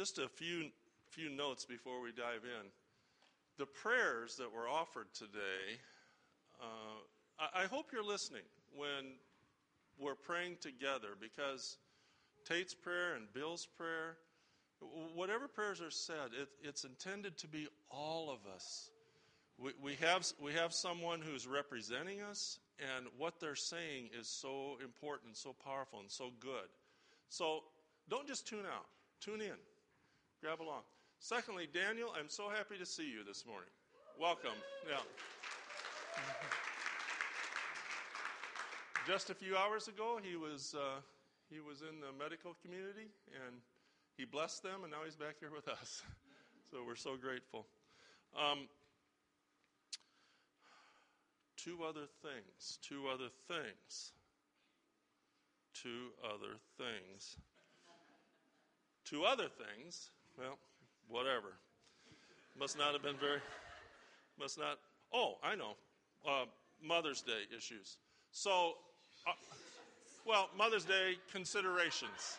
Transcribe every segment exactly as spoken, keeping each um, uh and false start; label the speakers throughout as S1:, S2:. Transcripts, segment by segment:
S1: just a few few notes before we dive in. The prayers that were offered today, uh, I, I hope you're listening when we're praying together, because Tate's prayer and Bill's prayer, whatever prayers are said, it, it's intended to be all of us. We, we have we have someone who's representing us, and what they're saying is so important, so powerful, and so good. So don't just tune out. Tune in. Grab along. Secondly, Daniel, I'm so happy to see you this morning. Welcome. Yeah. Just a few hours ago, he was uh, he was in the medical community, and he blessed them, and now he's back here with us. So we're so grateful. Um, two other things. Two other things. Two other things. Two other things. Well, whatever. Must not have been very. Must not. Oh, I know. Uh, Mother's Day issues. So, uh, well, Mother's Day considerations.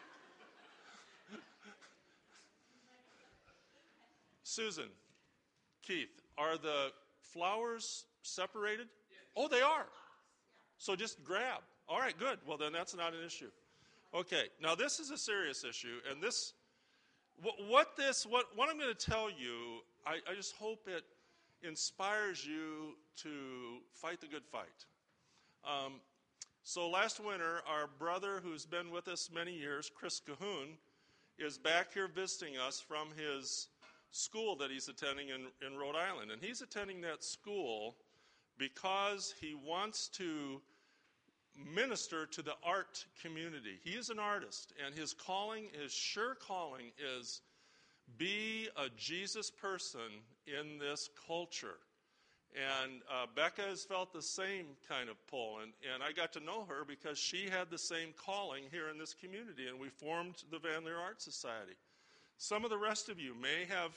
S1: Susan, Keith, are the flowers separated? Oh, they are. So just grab. All right, good. Well, then that's not an issue. Okay, now this is a serious issue, and this, what, what this, what, what I'm going to tell you, I, I just hope it inspires you to fight the good fight. Um, so last winter, our brother who's been with us many years, Chris Cahoon, is back here visiting us from his school that he's attending in, in Rhode Island. And he's attending that school because he wants to minister to the art community. He is an artist, and his calling, his sure calling is be a Jesus person in this culture. And uh, Becca has felt the same kind of pull, and, and I got to know her because she had the same calling here in this community, and we formed the Van Leer Art Society. Some of the rest of you may have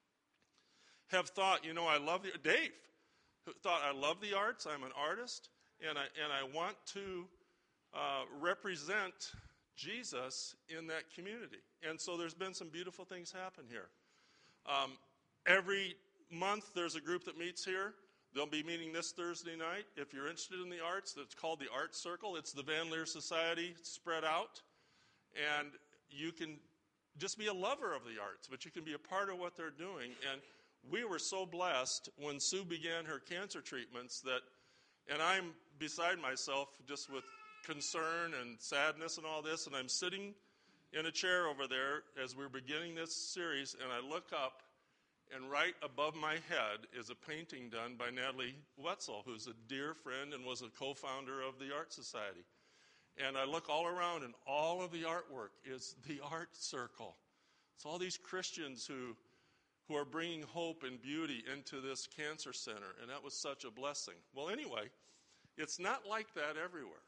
S1: have thought, you know, I love the, Dave, who thought, I love the arts, I'm an artist, and I, and I want to uh, represent Jesus in that community. And so there's been some beautiful things happen here. Um, every month there's a group that meets here. They'll be meeting this Thursday night. If you're interested in the arts, it's called the Art Circle. It's the Van Leer Society spread out. And you can just be a lover of the arts, but you can be a part of what they're doing. And we were so blessed when Sue began her cancer treatments that, and I'm beside myself just with concern and sadness and all this, and I'm sitting in a chair over there as we're beginning this series, and I look up, and right above my head is a painting done by Natalie Wetzel, who's a dear friend and was a co-founder of the Art Society. And I look all around, and all of the artwork is the Art Circle. It's all these Christians who who are bringing hope and beauty into this cancer center, and that was such a blessing. Well, anyway, it's not like that everywhere.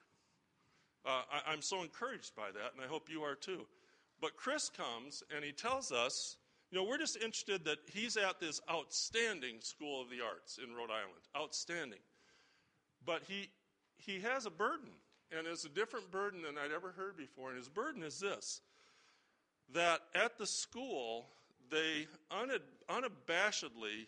S1: Uh, I, I'm so encouraged by that, and I hope you are too. But Chris comes, and he tells us, you know, we're just interested that he's at this outstanding School of the Arts in Rhode Island. Outstanding. But he he has a burden, and it's a different burden than I'd ever heard before. And his burden is this, that at the school, they unabashedly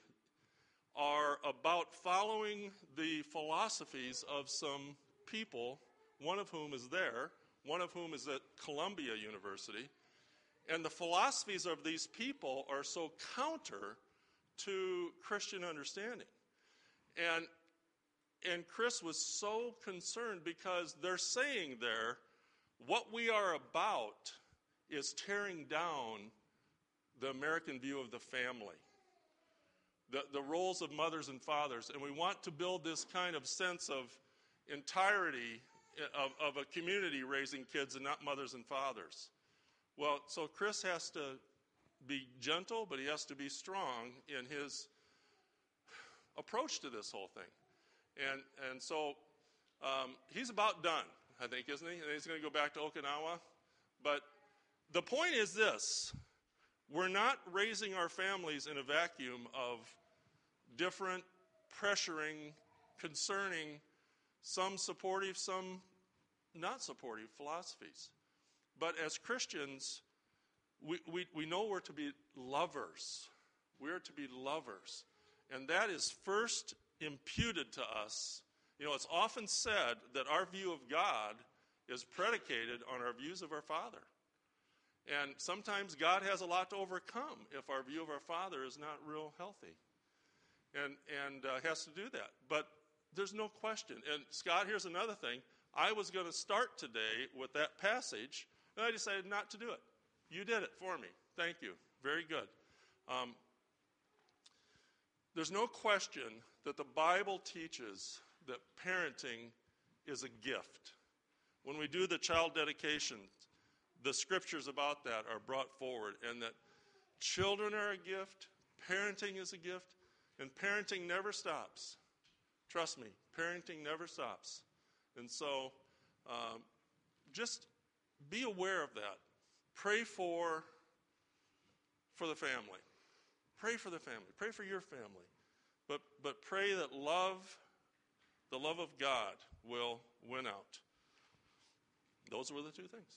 S1: are about following the philosophies of some people, one of whom is there, one of whom is at Columbia University. And the philosophies of these people are so counter to Christian understanding. And, and Chris was so concerned because they're saying there, what we are about is tearing down the American view of the family, the, the roles of mothers and fathers. And we want to build this kind of sense of entirety of, of a community raising kids and not mothers and fathers. Well, so Chris has to be gentle, but he has to be strong in his approach to this whole thing. And and so um, he's about done, I think, isn't he? And he's going to go back to Okinawa. But the point is this. We're not raising our families in a vacuum of different, pressuring, concerning, some supportive, some not supportive philosophies. But as Christians, we, we, we know we're to be lovers. We are to be lovers. And that is first imputed to us. You know, it's often said that our view of God is predicated on our views of our Father. And sometimes God has a lot to overcome if our view of our Father is not real healthy. And, and uh, has to do that. But there's no question. And Scott, here's another thing. I was going to start today with that passage, and I decided not to do it. You did it for me. Thank you. Very good. Um, there's no question that the Bible teaches that parenting is a gift. When we do the child dedication, the scriptures about that are brought forward, and that children are a gift, parenting is a gift, and parenting never stops. Trust me, parenting never stops. And so um, just be aware of that. Pray for, for the family. Pray for the family. Pray for your family. But, but pray that love, the love of God, will win out. Those were the two things.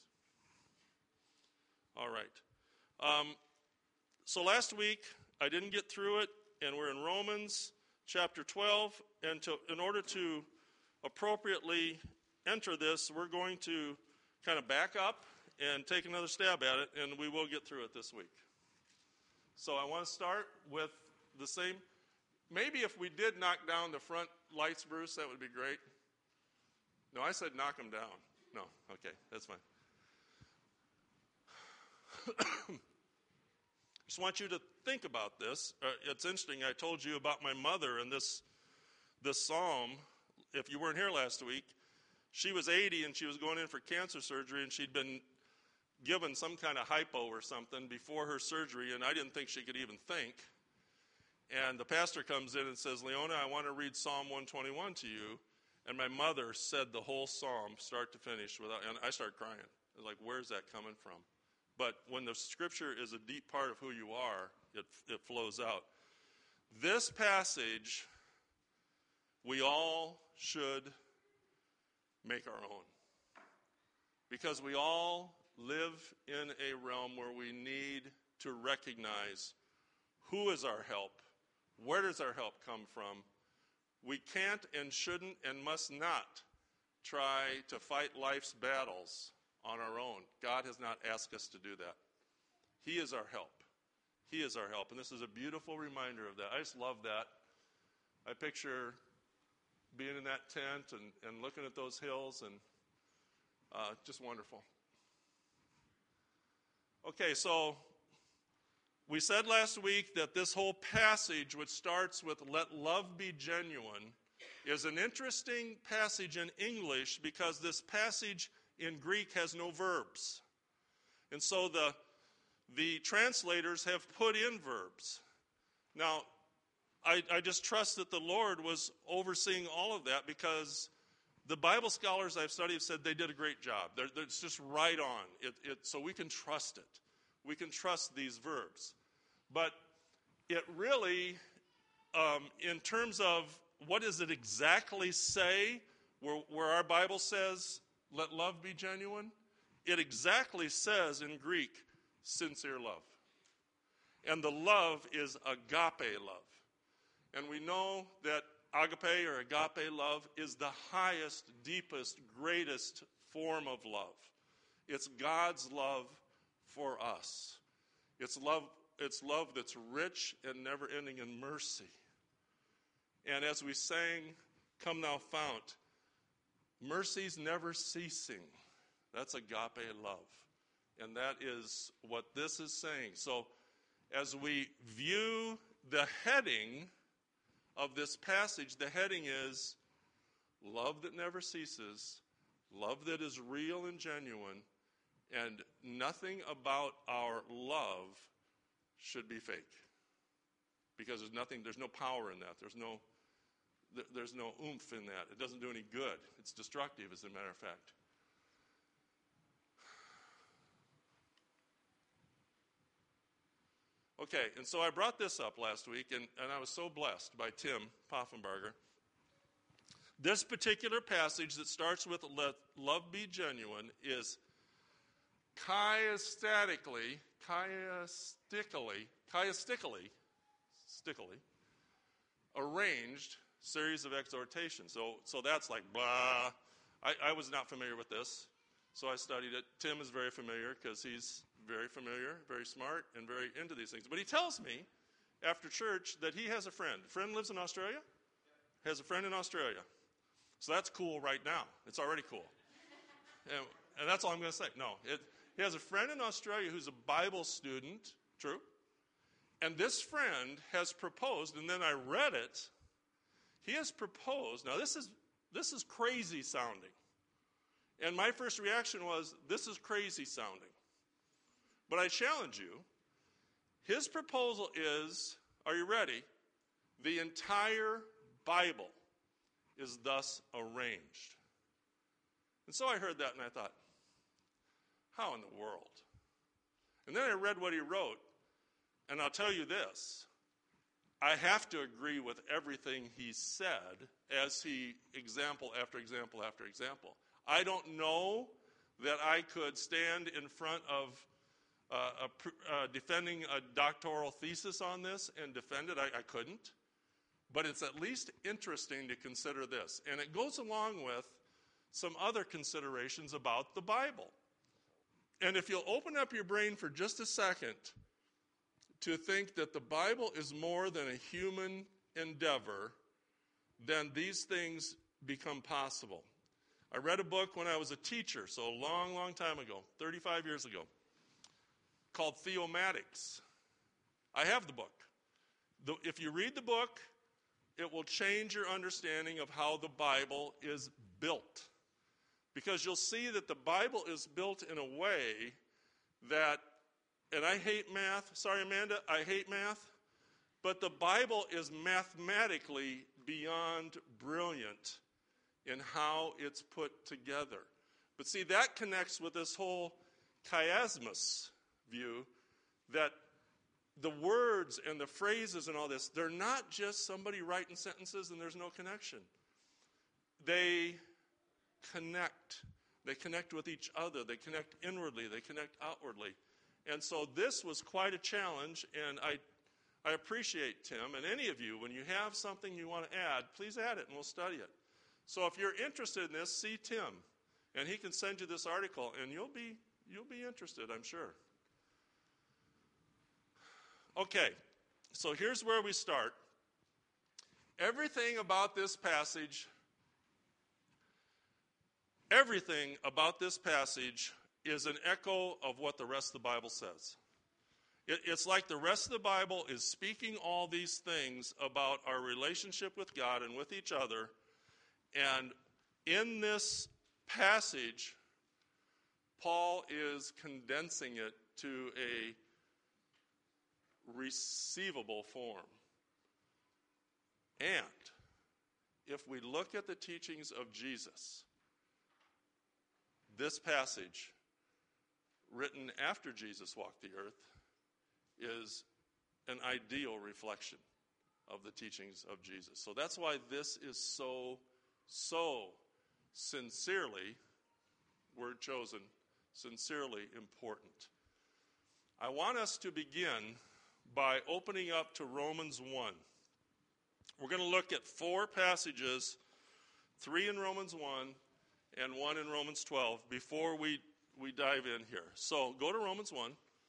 S1: All right. Um, so last week, I didn't get through it, and we're in Romans chapter twelve. And to, in order to appropriately enter this, we're going to kind of back up and take another stab at it, and we will get through it this week. So I want to start with the same. Maybe if we did knock down the front lights, Bruce, that would be great. No, I said knock them down. No, okay, that's fine. Just want you to think about this. Uh, it's interesting. I told you about my mother and this this psalm. If you weren't here last week, she was eighty and she was going in for cancer surgery, and she'd been given some kind of hypo or something before her surgery, and I didn't think she could even think. And the pastor comes in and says, Leona, I want to read Psalm one twenty-one to you. And my mother said the whole psalm, start to finish, without, and I started crying. I was like, where's that coming from? But when the scripture is a deep part of who you are, it, it flows out. This passage, we all should make our own. Because we all live in a realm where we need to recognize who is our help, where does our help come from. We can't and shouldn't and must not try to fight life's battles on our own. God has not asked us to do that. He is our help. He is our help. And this is a beautiful reminder of that. I just love that. I picture being in that tent and, and looking at those hills, and uh, just wonderful. Okay, so we said last week that this whole passage, which starts with let love be genuine, is an interesting passage in English because this passage in Greek has no verbs. And so the, the translators have put in verbs. Now, I, I just trust that the Lord was overseeing all of that, because the Bible scholars I've studied have said they did a great job. They're, they're, it's just right on. It, it, so we can trust it. We can trust these verbs. But it really, um, in terms of what does it exactly say, where, where our Bible says, let love be genuine, it exactly says in Greek, sincere love. And the love is agape love. And we know that agape or agape love is the highest, deepest, greatest form of love. It's God's love for us. It's love, it's love that's rich and never ending in mercy. And as we sang, Come Thou Fount, mercy's never ceasing. That's agape love. And that is what this is saying. So as we view the heading of this passage, the heading is love that never ceases, love that is real and genuine, and nothing about our love should be fake. Because there's nothing, there's no power in that. There's no There's no oomph in that. It doesn't do any good. It's destructive, as a matter of fact. Okay, and so I brought this up last week, and, and I was so blessed by Tim Poffenbarger. This particular passage that starts with let love be genuine is chiastatically, chiastically, chiastically, stickily, arranged series of exhortations. So, so that's like blah. I, I was not familiar with this, so I studied it. Tim is very familiar because he's very familiar, very smart, and very into these things. But he tells me after church that he has a friend. A friend lives in Australia? Has a friend in Australia. So that's cool right now. It's already cool. And, and that's all I'm going to say. No, it, he has a friend in Australia who's a Bible student. True? And this friend has proposed, and then I read it. He has proposed. Now, this is this is crazy sounding. And my first reaction was, this is crazy sounding. But I challenge you. His proposal is, are you ready? The entire Bible is thus arranged. And so I heard that and I thought, how in the world? And then I read what he wrote, and I'll tell you this. I have to agree with everything he said as he, example after example after example. I don't know that I could stand in front of uh, a, uh, defending a doctoral thesis on this and defend it. I, I couldn't. But it's at least interesting to consider this. And it goes along with some other considerations about the Bible. And if you'll open up your brain for just a second to think that the Bible is more than a human endeavor, then these things become possible. I read a book when I was a teacher, so a long, long time ago, thirty-five years ago, called Theomatics. I have the book. The, if you read the book, it will change your understanding of how the Bible is built. Because you'll see that the Bible is built in a way that, and I hate math, sorry Amanda, I hate math, but the Bible is mathematically beyond brilliant in how it's put together. But see, that connects with this whole chiasmus view that the words and the phrases and all this, they're not just somebody writing sentences and there's no connection. They connect. They connect with each other. They connect inwardly. They connect outwardly. And so this was quite a challenge, and I I appreciate Tim, and any of you, when you have something you want to add, please add it and we'll study it. So if you're interested in this, see Tim, and he can send you this article, and you'll be you'll be interested, I'm sure. Okay, so here's where we start. Everything about this passage, everything about this passage is an echo of what the rest of the Bible says. It, it's like the rest of the Bible is speaking all these things about our relationship with God and with each other. And in this passage, Paul is condensing it to a receivable form. And if we look at the teachings of Jesus, this passage, written after Jesus walked the earth, is an ideal reflection of the teachings of Jesus. So that's why this is so, so sincerely, word chosen, sincerely important. I want us to begin by opening up to Romans one. We're going to look at four passages, three in Romans one and one in Romans twelve, before we, we dive in here. So go to Romans one.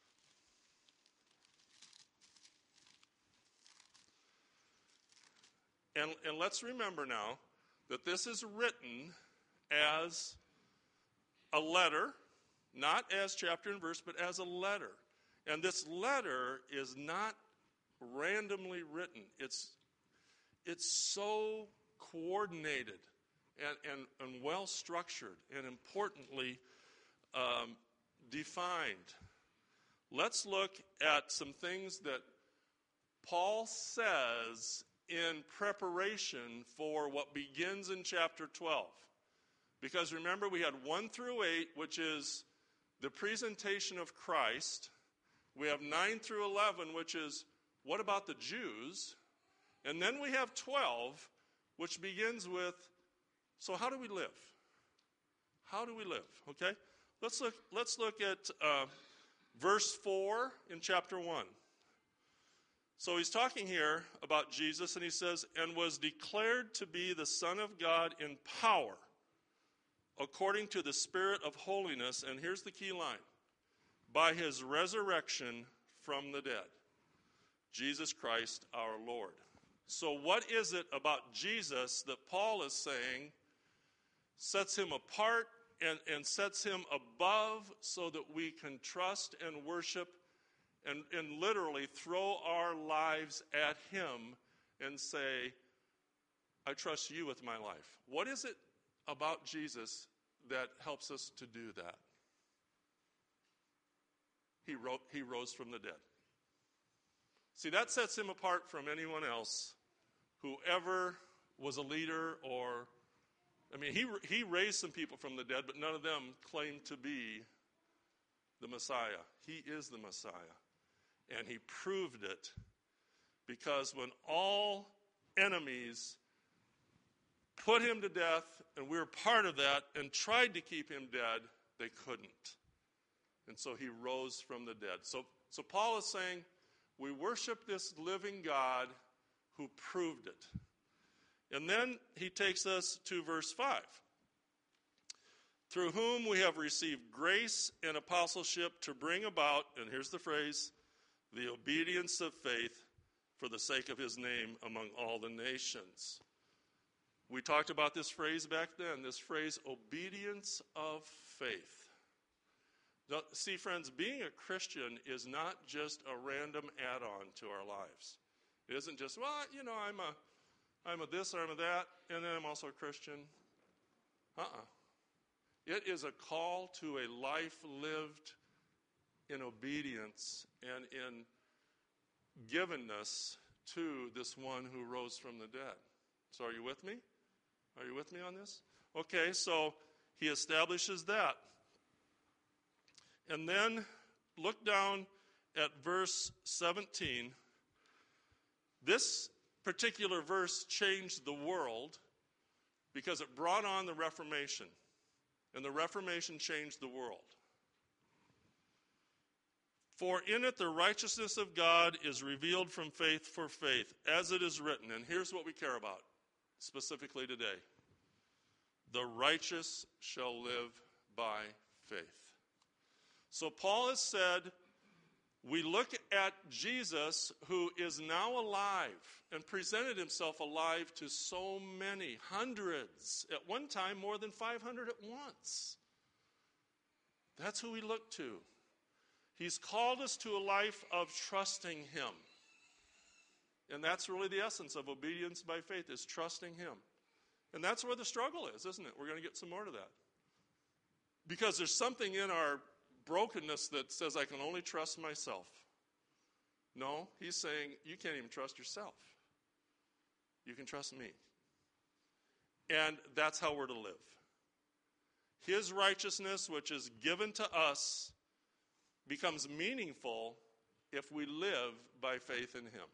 S1: And, and let's remember now that this is written as a letter, not as chapter and verse, but as a letter. And this letter is not randomly written. It's, it's so coordinated and, and, and well structured and importantly um, defined. Let's look at some things that Paul says in preparation for what begins in chapter twelve. Because remember, we had one through eight, which is the presentation of Christ. We have nine through eleven, which is what about the Jews? And then we have twelve, which begins with, so how do we live? How do we live? Okay? Let's look, let's look at uh, verse four in chapter one. So he's talking here about Jesus, and he says, and was declared to be the Son of God in power, according to the Spirit of holiness, and here's the key line, by his resurrection from the dead, Jesus Christ our Lord. So what is it about Jesus that Paul is saying sets him apart and, and sets him above so that we can trust and worship and, and literally throw our lives at him and say, I trust you with my life? What is it about Jesus that helps us to do that? He, wrote, he rose from the dead. See, that sets him apart from anyone else who ever was a leader or, I mean, he, he raised some people from the dead, but none of them claimed to be the Messiah. He is the Messiah. And he proved it because when all enemies put him to death, and we were part of that, and tried to keep him dead, they couldn't. And so he rose from the dead. So, so Paul is saying, we worship this living God who proved it. And then he takes us to verse five. Through whom we have received grace and apostleship to bring about, and here's the phrase, the obedience of faith for the sake of his name among all the nations. We talked about this phrase back then, this phrase, obedience of faith. Now, see, friends, being a Christian is not just a random add-on to our lives. It isn't just, well, you know, I'm a, I'm a this or I'm a that, and then I'm also a Christian. Uh-uh. It is a call to a life lived in obedience and in givenness to this one who rose from the dead. So are you with me? Are you with me on this? Okay, so he establishes that. And then look down at verse seventeen. This particular verse changed the world because it brought on the Reformation. And the Reformation changed the world. For in it the righteousness of God is revealed from faith for faith, as it is written. And here's what we care about specifically today. The righteous shall live by faith. So Paul has said, we look at Jesus, who is now alive and presented himself alive to so many, hundreds, at one time more than five hundred at once. That's who we look to. He's called us to a life of trusting him. And that's really the essence of obedience by faith, is trusting him. And that's where the struggle is, isn't it? We're going to get some more to that. Because there's something in our brokenness that says I can only trust myself. No, he's saying you can't even trust yourself. You can trust me. And that's how we're to live. His righteousness, which is given to us, becomes meaningful if we live by faith in him.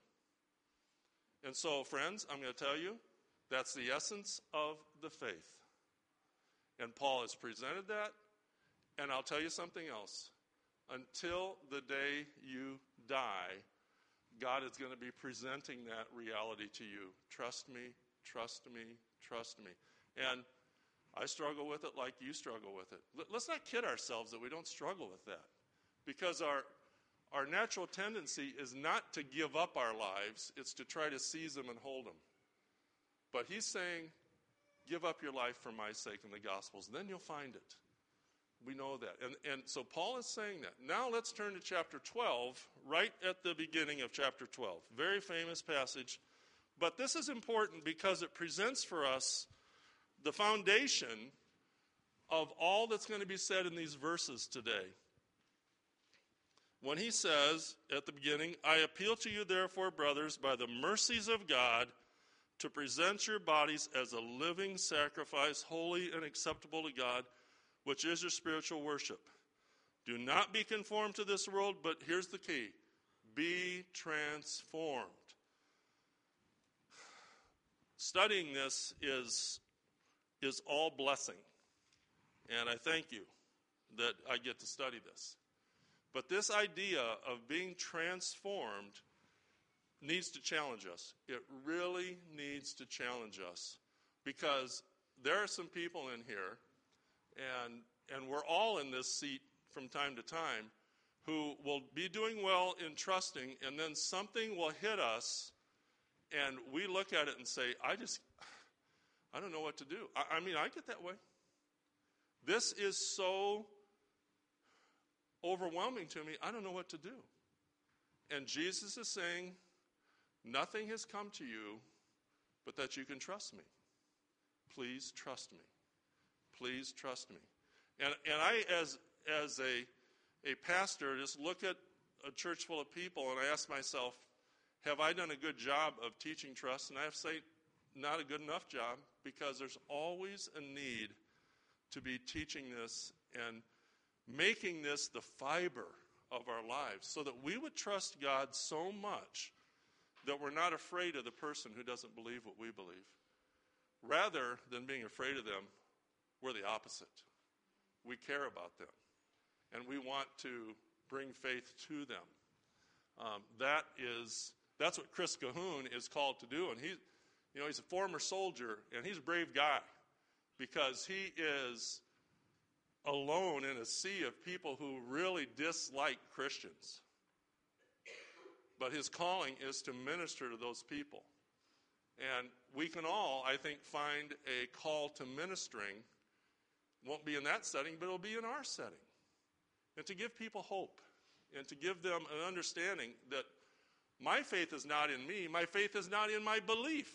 S1: And so, friends, I'm going to tell you, that's the essence of the faith. And Paul has presented that. And I'll tell you something else. Until the day you die, God is going to be presenting that reality to you. Trust me, trust me, trust me. And I struggle with it like you struggle with it. Let's not kid ourselves that we don't struggle with that. Because our, our natural tendency is not to give up our lives. It's to try to seize them and hold them. But he's saying, give up your life for my sake in the Gospels. Then you'll find it. We know that. And, and so Paul is saying that. Now let's turn to chapter twelve, right at the beginning of chapter twelve. Very famous passage. But this is important because it presents for us the foundation of all that's going to be said in these verses today. When he says at the beginning, I appeal to you therefore, brothers, by the mercies of God, to present your bodies as a living sacrifice, holy and acceptable to God, which is your spiritual worship. Do not be conformed to this world, but here's the key. Be transformed. Studying this is, is all blessing. And I thank you that I get to study this. But this idea of being transformed needs to challenge us. It really needs to challenge us, because there are some people in here, and and we're all in this seat from time to time, who will be doing well in trusting, and then something will hit us, and we look at it and say, I just, I don't know what to do. I, I mean, I get that way. This is so overwhelming to me, I don't know what to do. And Jesus is saying, nothing has come to you but that you can trust me. Please trust me. Please trust me. And and I, as as a a pastor, just look at a church full of people and I ask myself, have I done a good job of teaching trust? And I have to say, not a good enough job, because there's always a need to be teaching this and making this the fiber of our lives, so that we would trust God so much that we're not afraid of the person who doesn't believe what we believe. Rather than being afraid of them, we're the opposite. We care about them, and we want to bring faith to them. Um, that is, that's what Chris Cahoon is called to do, and he, you know, he's a former soldier, and he's a brave guy, because he is alone in a sea of people who really dislike Christians. But his calling is to minister to those people. And we can all, I think, find a call to ministering. Won't be in that setting, but it'll be in our setting. And to give people hope, and to give them an understanding that my faith is not in me, my faith is not in my belief.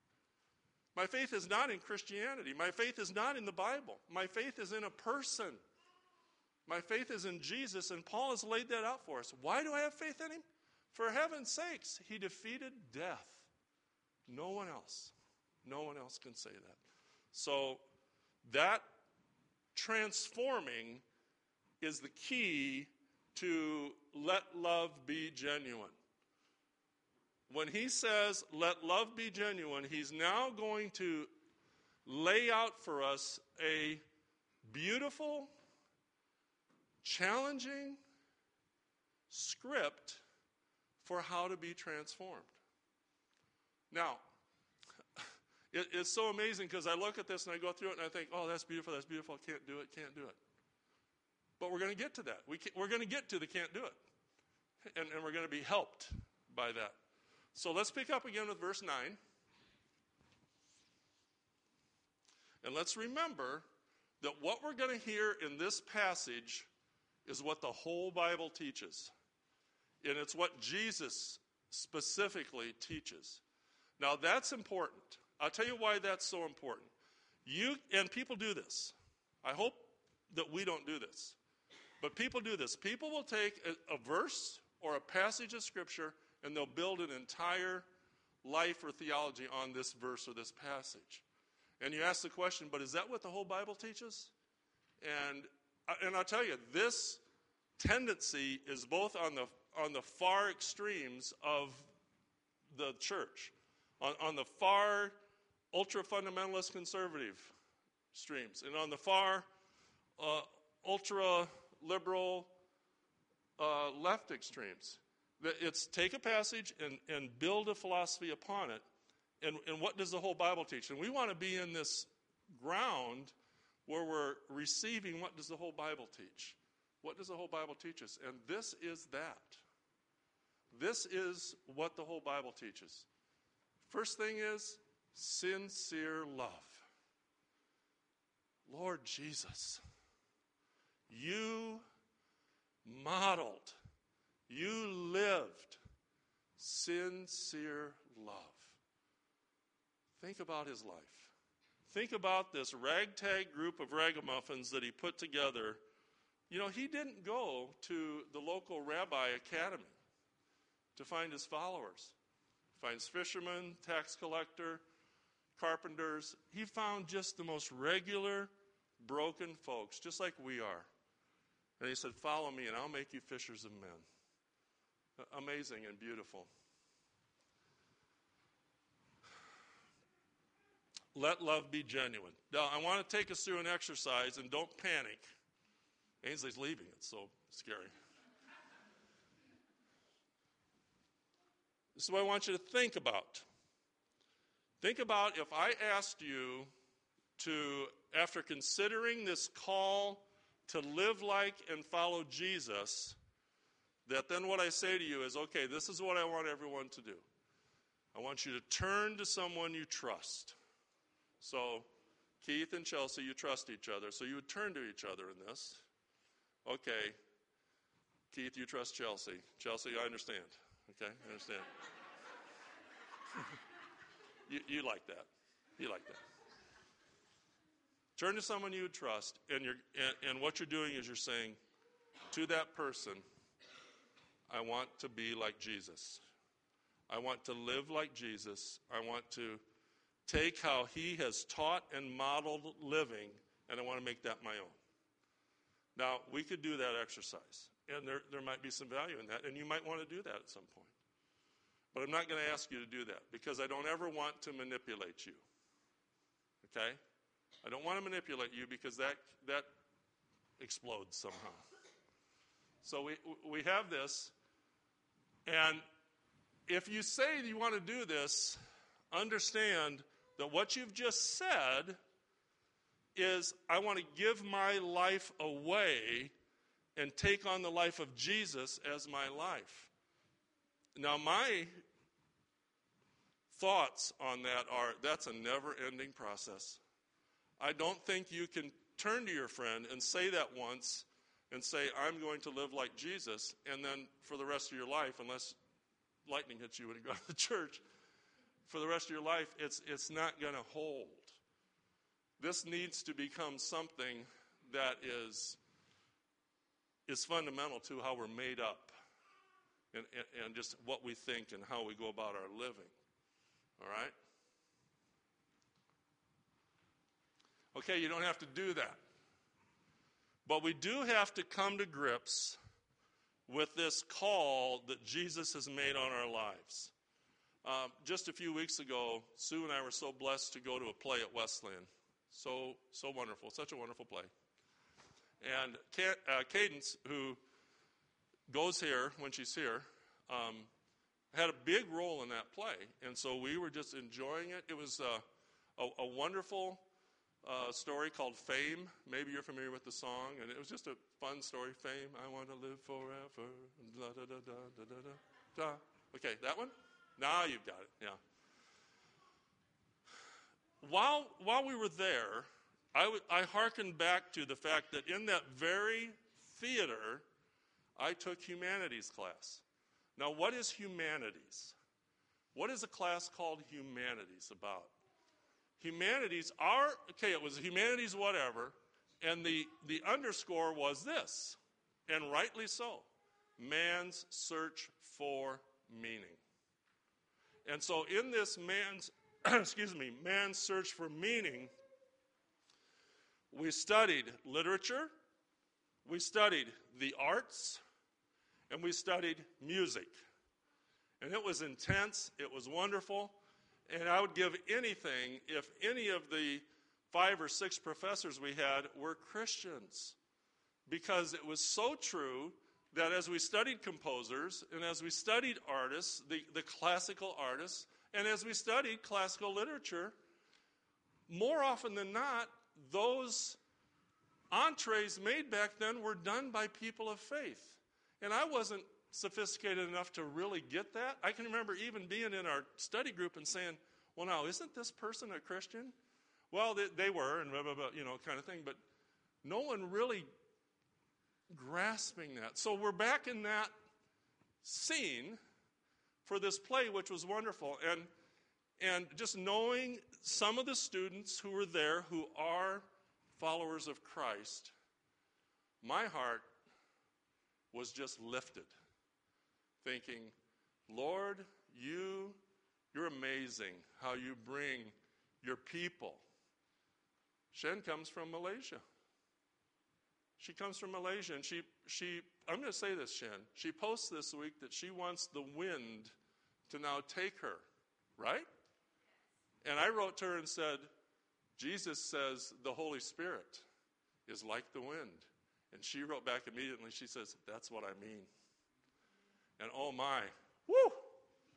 S1: My faith is not in Christianity. My faith is not in the Bible. My faith is in a person. My faith is in Jesus, and Paul has laid that out for us. Why do I have faith in him? For heaven's sakes, he defeated death. No one else. No one else can say that. So that transforming is the key to let love be genuine. When he says, let love be genuine, he's now going to lay out for us a beautiful, challenging script for how to be transformed. Now, it, it's so amazing, because I look at this and I go through it and I think, oh, that's beautiful, that's beautiful, can't do it, can't do it. But we're going to get to that. We can, we're going to get to the can't do it. And, and we're going to be helped by that. So let's pick up again with verse nine. And let's remember that what we're going to hear in this passage is what the whole Bible teaches. And it's what Jesus specifically teaches. Now that's important. I'll tell you why that's so important. You, and people do this. I hope that we don't do this. But people do this. People will take a, a verse or a passage of Scripture, and they'll build an entire life or theology on this verse or this passage. And you ask the question, but is that what the whole Bible teaches? And and I'll tell you, this tendency is both on the on the far extremes of the church, on, on the far ultra-fundamentalist conservative streams, and on the far uh, ultra-liberal uh, left extremes. It's take a passage and, and build a philosophy upon it. And, and what does the whole Bible teach? And we want to be in this ground where we're receiving what does the whole Bible teach. What does the whole Bible teach us? And this is that. This is what the whole Bible teaches. First thing is sincere love. Lord Jesus, you modeled, you lived sincere love. Think about his life. Think about this ragtag group of ragamuffins that he put together. You know, he didn't go to the local rabbi academy to find his followers. He finds fishermen, tax collector, carpenters. He found just the most regular, broken folks, just like we are. And he said, follow me and I'll make you fishers of men. Amazing and beautiful. Let love be genuine. Now, I want to take us through an exercise, and don't panic. Ainsley's leaving. It's so scary. This is what I want you to think about. Think about if I asked you to, after considering this call to live like and follow Jesus, that then what I say to you is, okay, this is what I want everyone to do. I want you to turn to someone you trust. So, Keith and Chelsea, you trust each other, so you would turn to each other in this. Okay, Keith, you trust Chelsea. Chelsea, I understand. Okay, I understand. you, you like that. You like that. Turn to someone you would trust, and, you're, and, and what you're doing is you're saying to that person, I want to be like Jesus. I want to live like Jesus. I want to take how he has taught and modeled living, and I want to make that my own. Now, we could do that exercise, and there, there might be some value in that, and you might want to do that at some point. But I'm not going to ask you to do that, because I don't ever want to manipulate you. Okay? I don't want to manipulate you, because that that explodes somehow. So we we have this, and if you say you want to do this, understand that what you've just said is, I want to give my life away and take on the life of Jesus as my life. Now, my thoughts on that are, that's a never-ending process. I don't think you can turn to your friend and say that once and say, I'm going to live like Jesus, and then for the rest of your life, unless lightning hits you when you go to the church, for the rest of your life, it's it's not going to hold. This needs to become something that is, is fundamental to how we're made up and, and, and just what we think and how we go about our living. All right? Okay, you don't have to do that. But we do have to come to grips with this call that Jesus has made on our lives. Um, just a few weeks ago, Sue and I were so blessed to go to a play at Wesleyan. So, so wonderful, such a wonderful play. And uh, Cadence, who goes here when she's here, um, had a big role in that play. And so we were just enjoying it. It was uh, a, a wonderful uh, story called Fame. Maybe you're familiar with the song. And it was just a fun story. Fame, I want to live forever. Da, da, da, da, da, da, da. Okay, that one? Now you've got it, yeah. While while we were there, I, w- I hearkened back to the fact that in that very theater, I took humanities class. Now, what is humanities? What is a class called humanities about? Humanities are, okay, it was humanities whatever, and the, the underscore was this, and rightly so, man's search for meaning. And so in this man's, excuse me, man's search for meaning, we studied literature, we studied the arts, and we studied music. And it was intense, it was wonderful, and I would give anything if any of the five or six professors we had were Christians. Because it was so true that as we studied composers, and as we studied artists, the, the classical artists, and as we studied classical literature, more often than not, those entrees made back then were done by people of faith. And I wasn't sophisticated enough to really get that. I can remember even being in our study group and saying, well, now, isn't this person a Christian? Well, they, they were, and blah, blah, blah, you know, kind of thing, but no one really grasping that. So we're back in that scene for this play, which was wonderful. And and just knowing some of the students who were there who are followers of Christ, my heart was just lifted, thinking, Lord, you, you're amazing how you bring your people. Shen comes from Malaysia. She comes from Malaysia, and she, she I'm going to say this, Shen. She posts this week that she wants the wind to now take her, right? And I wrote to her and said, Jesus says the Holy Spirit is like the wind. And she wrote back immediately, she says, that's what I mean. And oh my, woo!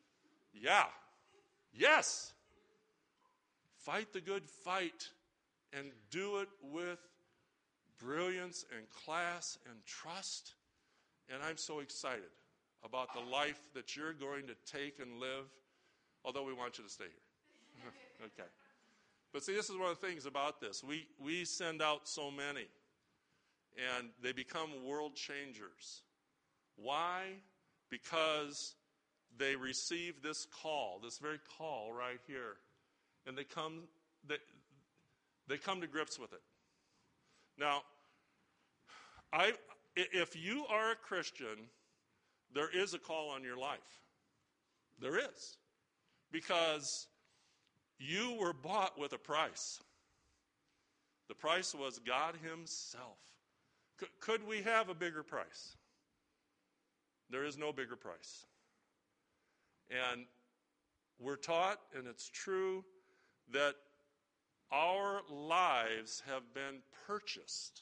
S1: Yeah. Yes. Fight the good fight and do it with brilliance and class and trust. And I'm so excited about the life that you're going to take and live, although we want you to stay here. Okay. But see, this is one of the things about this. We, we send out so many, and they become world changers. Why? Because they receive this call, this very call right here, and they come, they, they come to grips with it. Now, I, if you are a Christian, there is a call on your life. There is. Because you were bought with a price. The price was God himself. C- could we have a bigger price? There is no bigger price. And we're taught, and it's true, that our lives have been purchased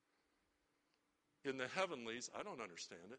S1: in the heavenlies. I don't understand it.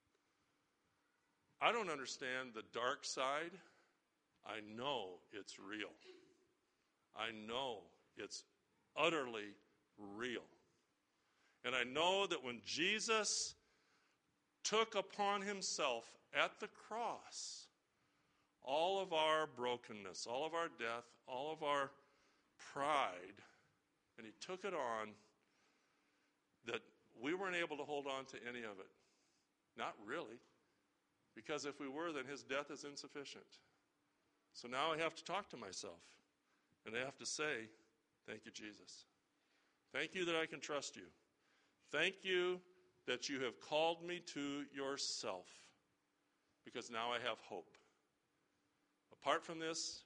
S1: I don't understand the dark side. I know it's real. I know it's utterly real. And I know that when Jesus took upon himself at the cross all of our brokenness, all of our death, all of our pride, and he took it on, that we weren't able to hold on to any of it. Not really. Because if we were, then his death is insufficient. So now I have to talk to myself. And I have to say, thank you, Jesus. Thank you that I can trust you. Thank you that you have called me to yourself. Because now I have hope. Apart from this,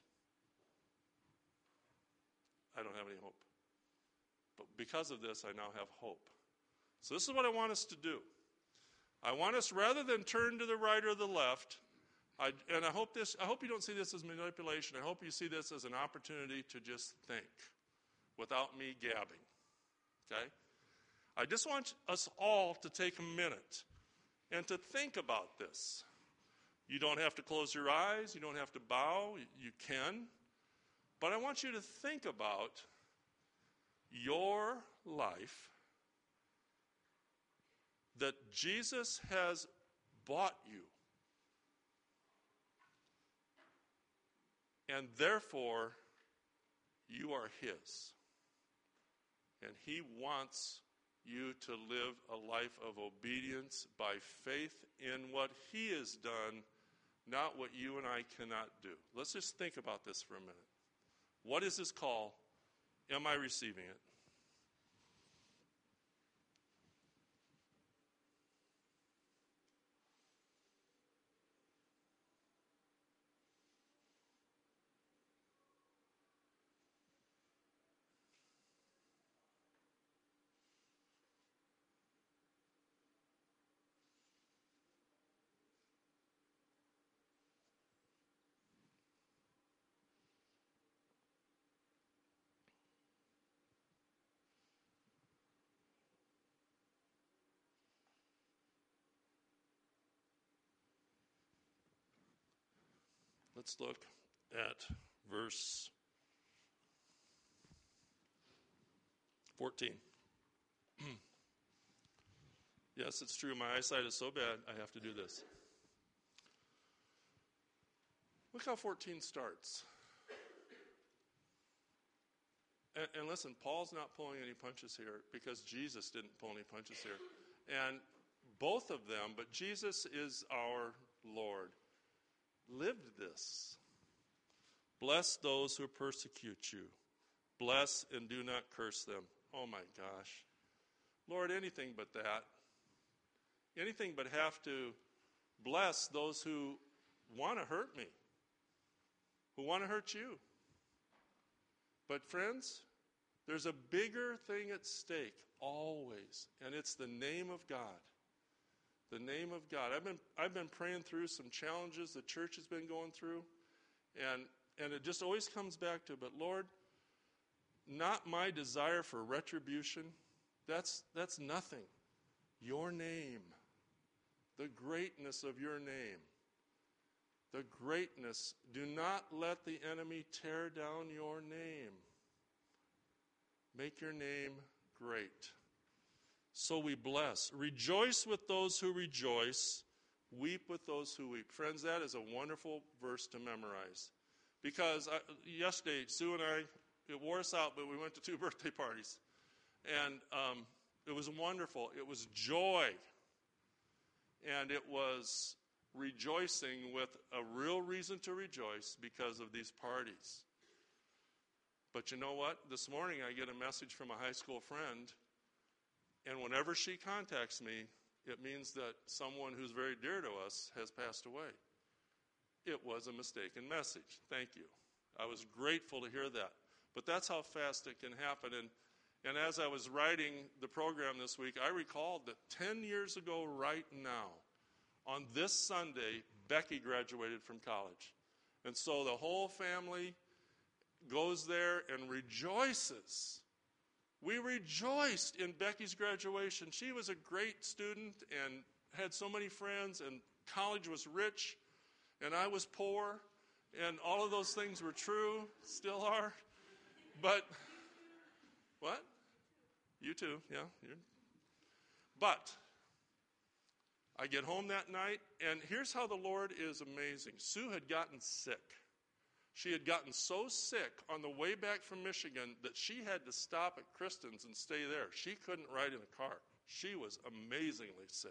S1: I don't have any hope. But because of this, I now have hope. So this is what I want us to do. I want us, rather than turn to the right or the left, I, and I hope this. I hope you don't see this as manipulation. I hope you see this as an opportunity to just think without me gabbing. Okay? I just want us all to take a minute and to think about this. You don't have to close your eyes. You don't have to bow. You can. But I want you to think about your life, that Jesus has bought you. And therefore, you are his. And he wants you to live a life of obedience by faith in what he has done, not what you and I cannot do. Let's just think about this for a minute. What is his call? Am I receiving it? Let's look at verse fourteen. Yes, it's true. My eyesight is so bad, I have to do this. Look how fourteen starts. And, and listen, Paul's not pulling any punches here because Jesus didn't pull any punches here. And both of them, but Jesus is our Lord, lived this. Bless those who persecute you. Bless and do not curse them. Oh my gosh. Lord, anything but that. Anything but have to bless those who want to hurt me, who want to hurt you. But friends, there's a bigger thing at stake always, and it's the name of God. The name of God. I've been I've been praying through some challenges the church has been going through, and and it just always comes back to, but Lord, not my desire for retribution. That's that's nothing. Your name, the greatness of your name, the greatness. Do not let the enemy tear down your name. Make your name great. So we bless. Rejoice with those who rejoice. Weep with those who weep. Friends, that is a wonderful verse to memorize. Because I, yesterday, Sue and I, it wore us out, but we went to two birthday parties. And um, it was wonderful. It was joy. And it was rejoicing with a real reason to rejoice because of these parties. But you know what? This morning I get a message from a high school friend, and whenever she contacts me, it means that someone who's very dear to us has passed away. It was a mistaken message. Thank you. I was grateful to hear that. But that's how fast it can happen. And, and as I was writing the program this week, I recalled that ten years ago right now, on this Sunday, Becky graduated from college. And so the whole family goes there and rejoices. We rejoiced in Becky's graduation. She was a great student and had so many friends, and college was rich, and I was poor, and all of those things were true, still are. But, what? You too, yeah. You're, but, I get home that night, and here's how the Lord is amazing. Sue had gotten sick. She had gotten so sick on the way back from Michigan that she had to stop at Kristen's and stay there. She couldn't ride in a car. She was amazingly sick.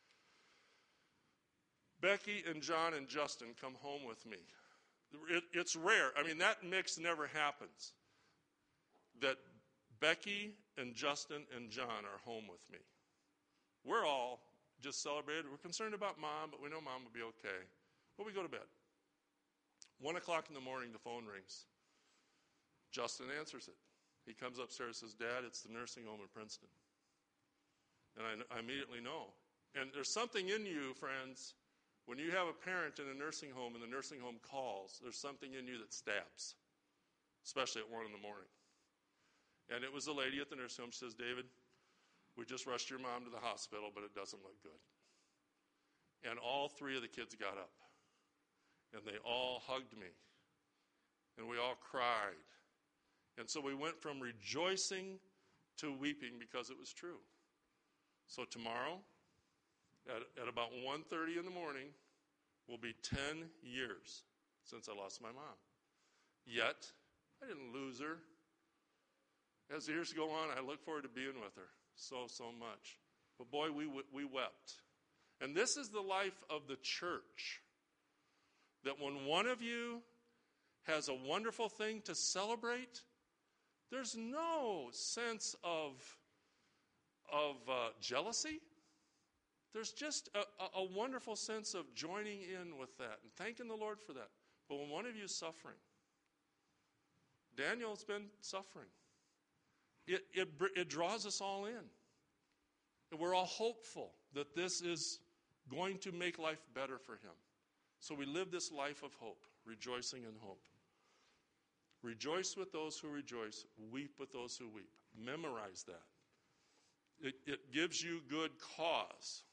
S1: Becky and John and Justin come home with me. It, it's rare. I mean, that mix never happens. That Becky and Justin and John are home with me. We're all just celebrated. We're concerned about Mom, but we know Mom will be okay. But we go to bed. One o'clock in the morning, the phone rings. Justin answers it. He comes upstairs and says, Dad, it's the nursing home in Princeton. And I, I immediately know. And there's something in you, friends, when you have a parent in a nursing home and the nursing home calls, there's something in you that stabs, especially at one in the morning. And it was a lady at the nursing home. She says, David, we just rushed your mom to the hospital, but it doesn't look good. And all three of the kids got up. And they all hugged me. And we all cried. And so we went from rejoicing to weeping because it was true. So tomorrow, at, at about one thirty in the morning, will be ten years since I lost my mom. Yet, I didn't lose her. As the years go on, I look forward to being with her so, so much. But boy, we we wept. And this is the life of the church. That when one of you has a wonderful thing to celebrate, there's no sense of, of uh, jealousy. There's just a, a, a wonderful sense of joining in with that and thanking the Lord for that. But when one of you is suffering, Daniel's been suffering. It, it, it draws us all in. And we're all hopeful that this is going to make life better for him. So we live this life of hope, rejoicing in hope. Rejoice with those who rejoice. Weep with those who weep. Memorize that. It, it gives you good cause.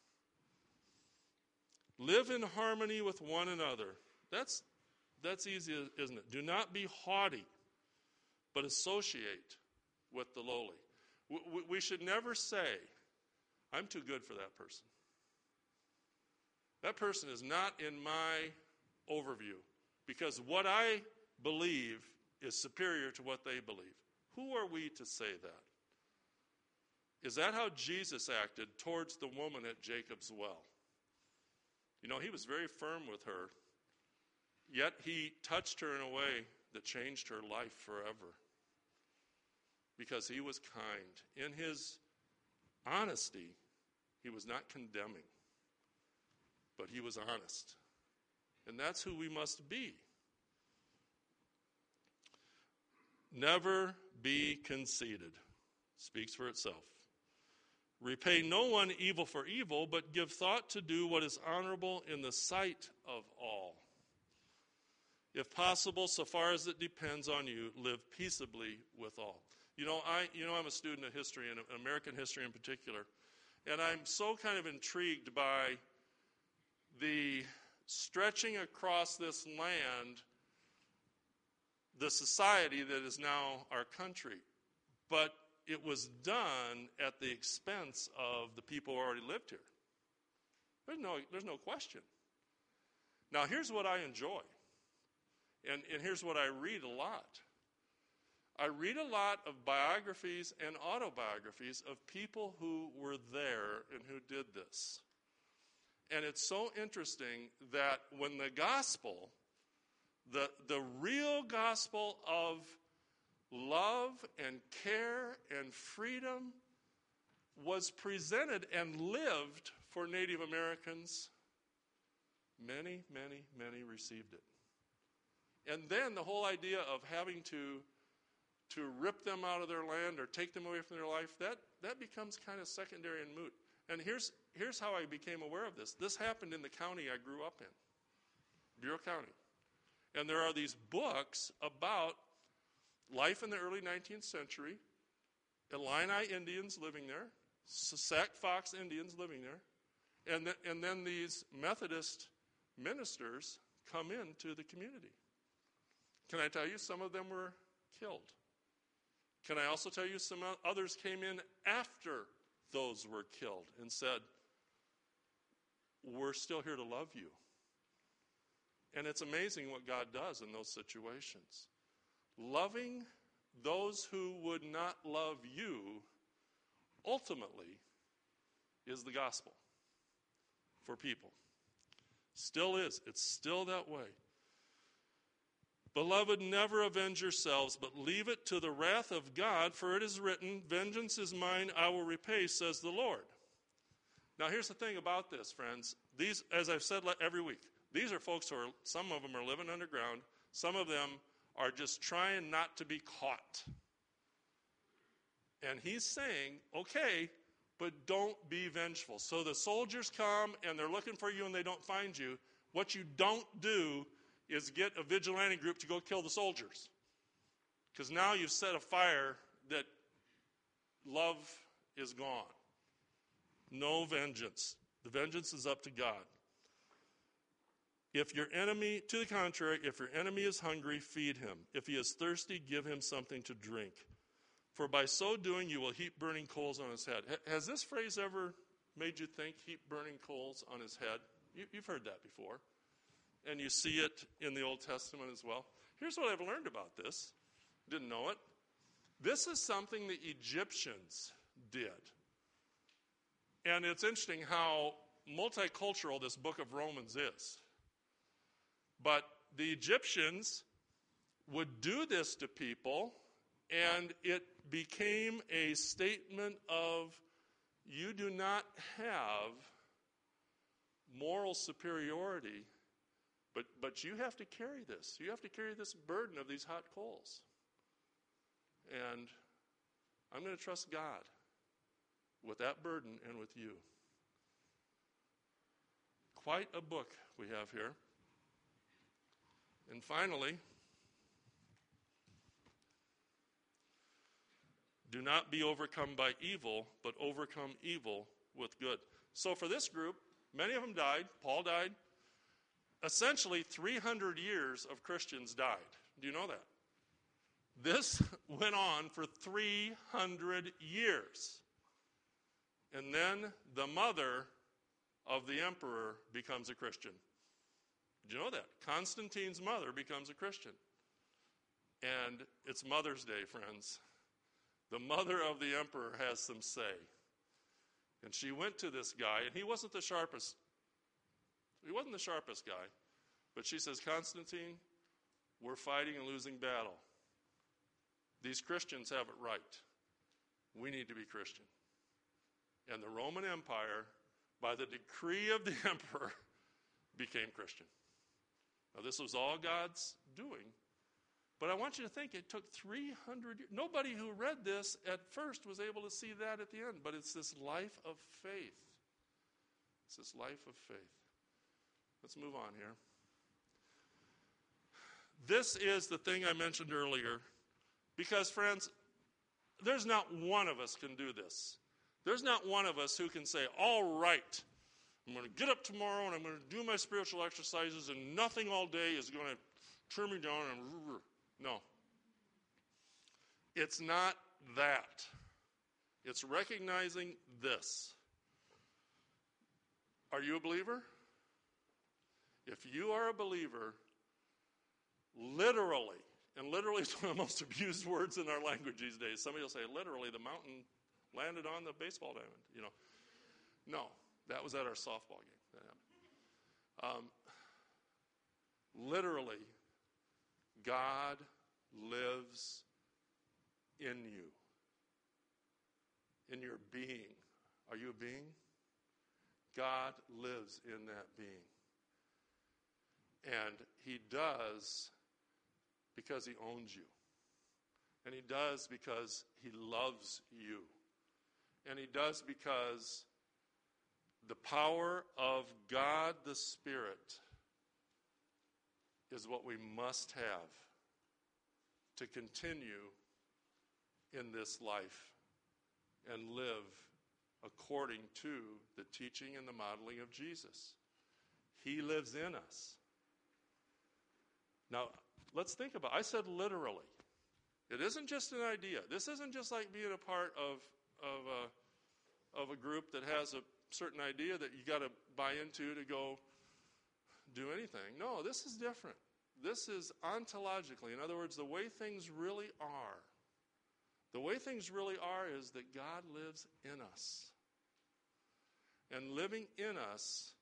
S1: Live in harmony with one another. That's, that's easy, isn't it? Do not be haughty, but associate with the lowly. We, we should never say, I'm too good for that person. That person is not in my overview because what I believe is superior to what they believe. Who are we to say that? Is that how Jesus acted towards the woman at Jacob's well? You know, he was very firm with her, yet he touched her in a way that changed her life forever because he was kind. In his honesty, he was not condemning. But he was honest. And that's who we must be. Never be conceited. Speaks for itself. Repay no one evil for evil, but give thought to do what is honorable in the sight of all. If possible, so far as it depends on you, live peaceably with all. You know, I, you know, I'm a student of history, and American history in particular, and I'm so kind of intrigued by the stretching across this land the society that is now our country. But it was done at the expense of the people who already lived here. There's no, there's no question. Now, here's what I enjoy. And, and here's what I read a lot. I read a lot of biographies and autobiographies of people who were there and who did this. And it's so interesting that when the gospel, the, the real gospel of love and care and freedom was presented and lived for Native Americans, many, many, many received it. And then the whole idea of having to to rip them out of their land or take them away from their life, that, that becomes kind of secondary and moot. And here's, here's how I became aware of this. This happened in the county I grew up in, Bureau County. And there are these books about life in the early nineteenth century, Illini Indians living there, Sac Fox Indians living there, and, th- and then these Methodist ministers come into the community. Can I tell you, some of them were killed. Can I also tell you some others came in after those were killed and said, we're still here to love you. And it's amazing what God does in those situations. Loving those who would not love you ultimately is the gospel for people. Still is. It's still that way. Beloved, never avenge yourselves, but leave it to the wrath of God, for it is written, vengeance is mine, I will repay, says the Lord. Now here's the thing about this, friends. These, as I've said every week, these are folks who are, some of them are living underground. Some of them are just trying not to be caught. And he's saying, okay, but don't be vengeful. So the soldiers come and they're looking for you and they don't find you. What you don't do is get a vigilante group to go kill the soldiers. Because now you've set a fire that love is gone. No vengeance. The vengeance is up to God. If your enemy, to the contrary, if your enemy is hungry, feed him. If he is thirsty, give him something to drink. For by so doing, you will heap burning coals on his head. Has this phrase ever made you think, heap burning coals on his head? You, you've heard that before. And you see it in the Old Testament as well. Here's what I've learned about this. Didn't know it. This is something the Egyptians did. And it's interesting how multicultural this book of Romans is. But the Egyptians would do this to people, and it became a statement of, you do not have moral superiority, but, but you have to carry this. You have to carry this burden of these hot coals. And I'm going to trust God with that burden and with you. Quite a book we have here. And finally, do not be overcome by evil, but overcome evil with good. So for this group, many of them died. Paul died. Essentially, three hundred years of Christians died. Do you know that? This went on for three hundred years. And then the mother of the emperor becomes a Christian. Did you know that? Constantine's mother becomes a Christian. And it's Mother's Day, friends. The mother of the emperor has some say. And she went to this guy, and he wasn't the sharpest. He wasn't the sharpest guy. But she says, Constantine, we're fighting a losing battle. These Christians have it right. We need to be Christian. And the Roman Empire, by the decree of the emperor, became Christian. Now, this was all God's doing. But I want you to think it took three hundred years. Nobody who read this at first was able to see that at the end. But it's this life of faith. It's this life of faith. Let's move on here. This is the thing I mentioned earlier. Because, friends, there's not one of us can do this. There's not one of us who can say, all right, I'm going to get up tomorrow and I'm going to do my spiritual exercises and nothing all day is going to turn me down. And no. It's not that. It's recognizing this. Are you a believer? If you are a believer, literally, and literally is one of the most abused words in our language these days. Somebody will say, literally, the mountain landed on the baseball diamond. You know, no, that was at our softball game. That happened. Um, literally, God lives in you, in your being. Are you a being? God lives in that being. And he does because he owns you. And he does because he loves you. And he does because the power of God the Spirit is what we must have to continue in this life and live according to the teaching and the modeling of Jesus. He lives in us. Now, let's think about it. I said literally. It isn't just an idea. This isn't just like being a part of, of, a, of a group that has a certain idea that you got to buy into to go do anything. No, this is different. This is ontologically. In other words, the way things really are. The way things really are is that God lives in us. And living in us,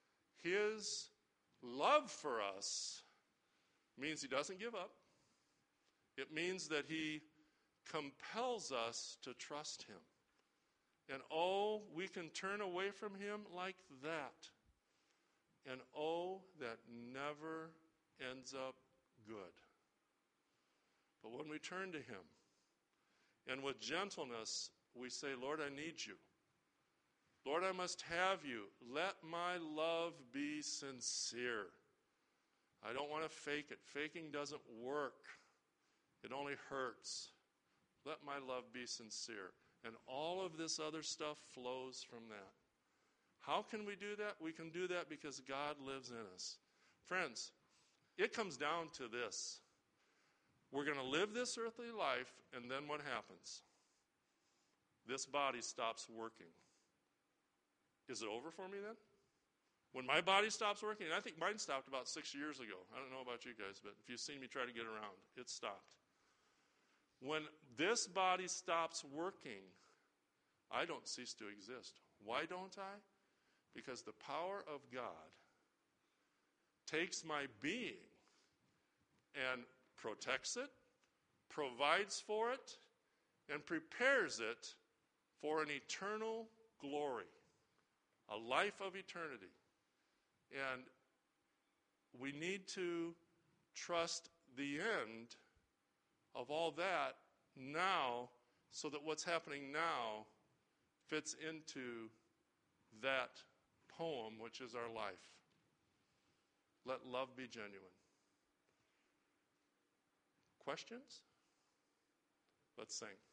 S1: his love for us means he doesn't give up. It means that he compels us to trust him. And oh, we can turn away from him like that. And oh, that never ends up good. But when we turn to him, and with gentleness, we say, Lord, I need you. Lord, I must have you. Let my love be sincere. I don't want to fake it. Faking doesn't work. It only hurts. Let my love be sincere. And all of this other stuff flows from that. How can we do that? We can do that because God lives in us. Friends, it comes down to this. We're going to live this earthly life, and then what happens? This body stops working. Is it over for me then? When my body stops working, and I think mine stopped about six years ago. I don't know about you guys, but if you've seen me try to get around, it stopped. When this body stops working, I don't cease to exist. Why don't I? Because the power of God takes my being and protects it, provides for it, and prepares it for an eternal glory, a life of eternity. And we need to trust the end of all that now so that what's happening now fits into that poem, which is our life. Let love be genuine. Questions? Let's sing.